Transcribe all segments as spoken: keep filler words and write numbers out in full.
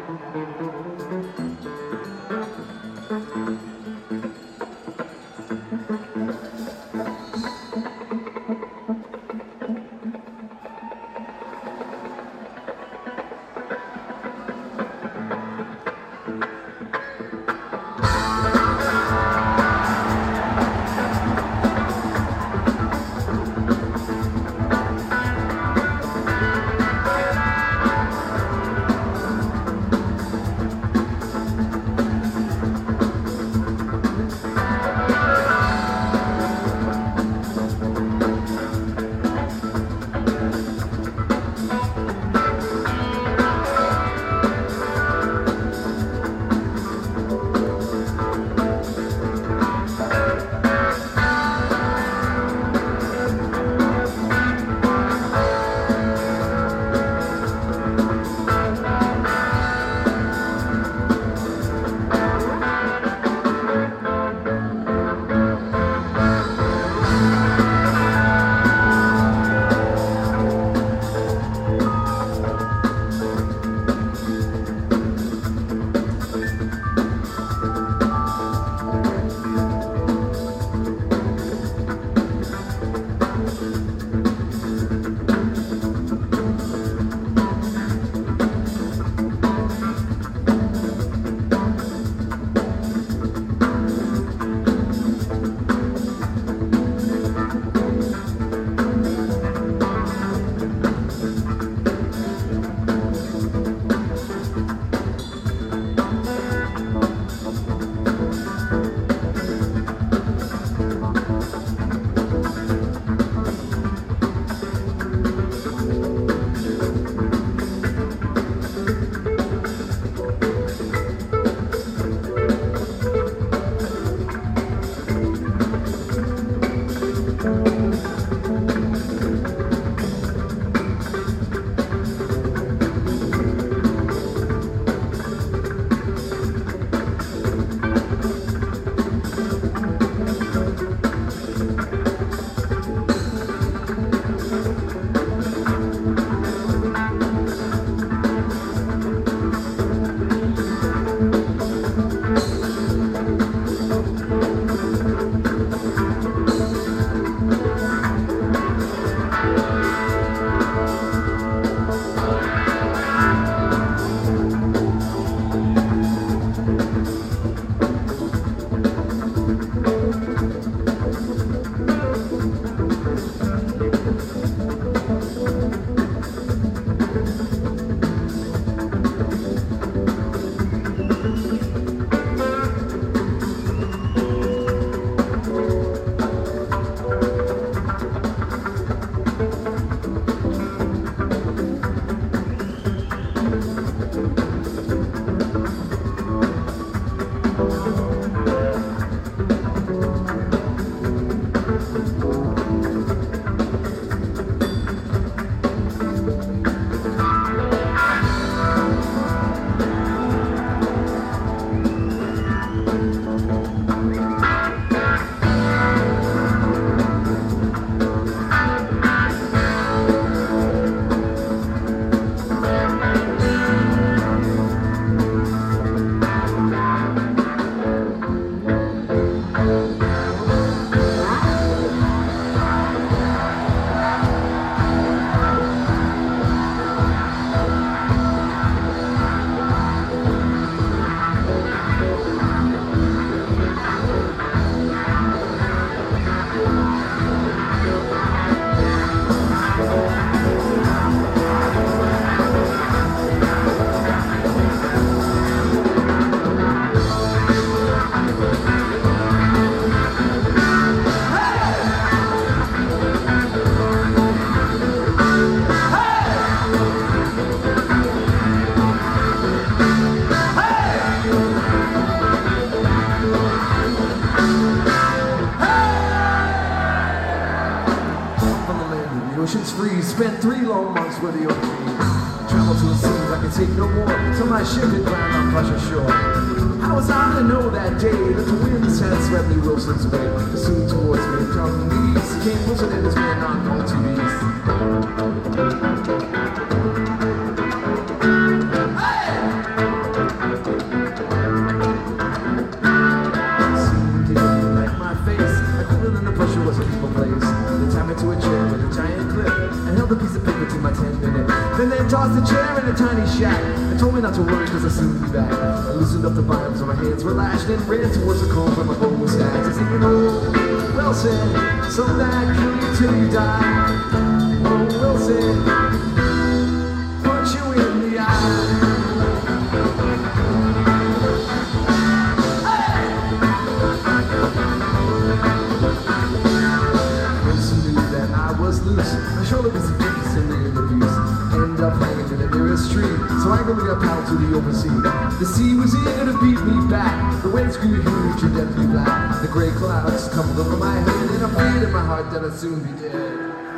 ocean's free. Spent three long months with the ocean. Travel to the seas I could take no more, till my ship had ground on Pleasure Shore. How was I to know that day that the winds had swept me Wilson's way? Pursued towards me and come from the east. Came Wilson and his men not going to the east. Hey! tossed a chair in a tiny shack and told me not to worry because I'd soon be back. I loosened up the bottoms so my hands were lashed and ran towards the comb where my bow was stacked. I singing, oh, Wilson, so that kill you till you die. Oh, Wilson, punch you in the eye. Loose. My shoulder was a piece in the abuse. Ended up hanging in the nearest tree, so I got paddle to the open sea. The sea was eager to beat me back. The waves grew huge and deathly black. The gray clouds tumbled over my head, and I prayed in my heart that I'd soon be dead.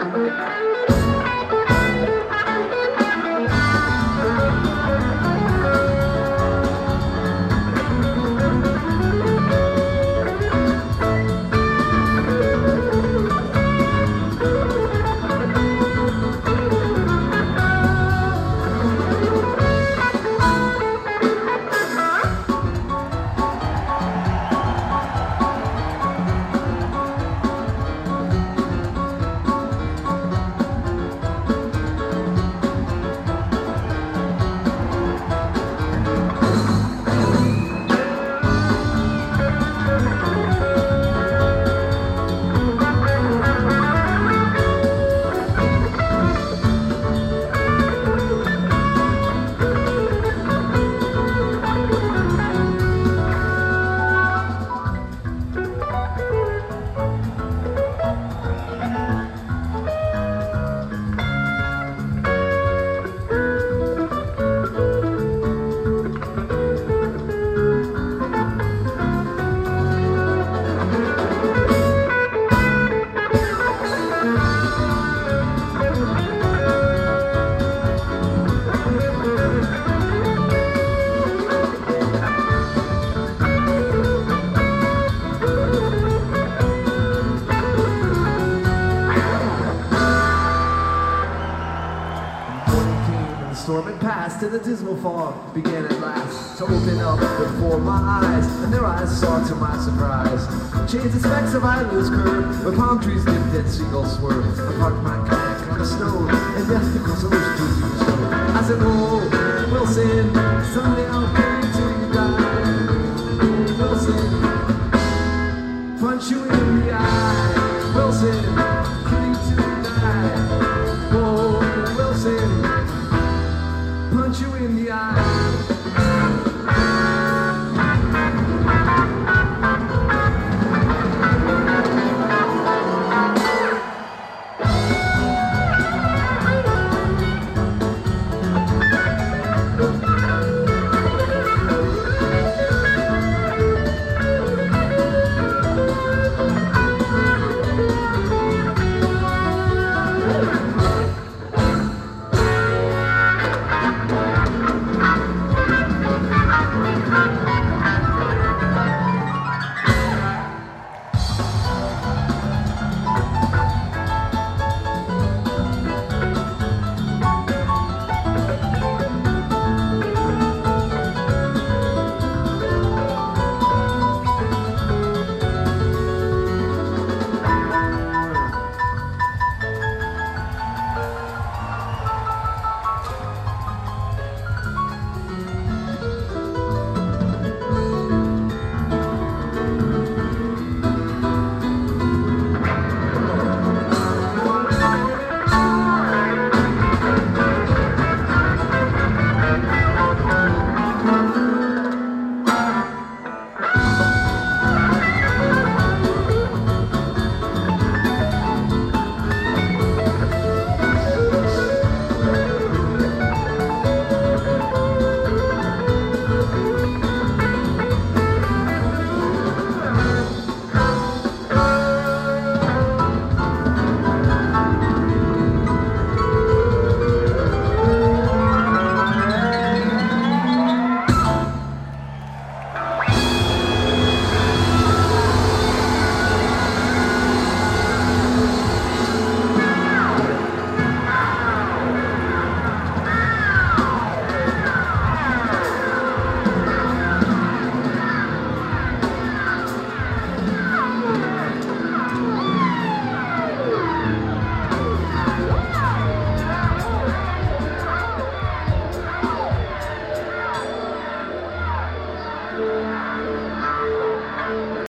Storm had passed and the dismal fog began at last to open up before my eyes, and there I saw to my surprise chains and specks of islands curved, where palm trees dipped and seagulls swerved. I parked my kayak on a stone and left to cross the ocean to see the snow. I said, oh, Wilson, someday I'll kill you till you die. Oh, Wilson, punch you in the eye. Wilson, kill you till you die. Oh, Wilson, punch you in the eye.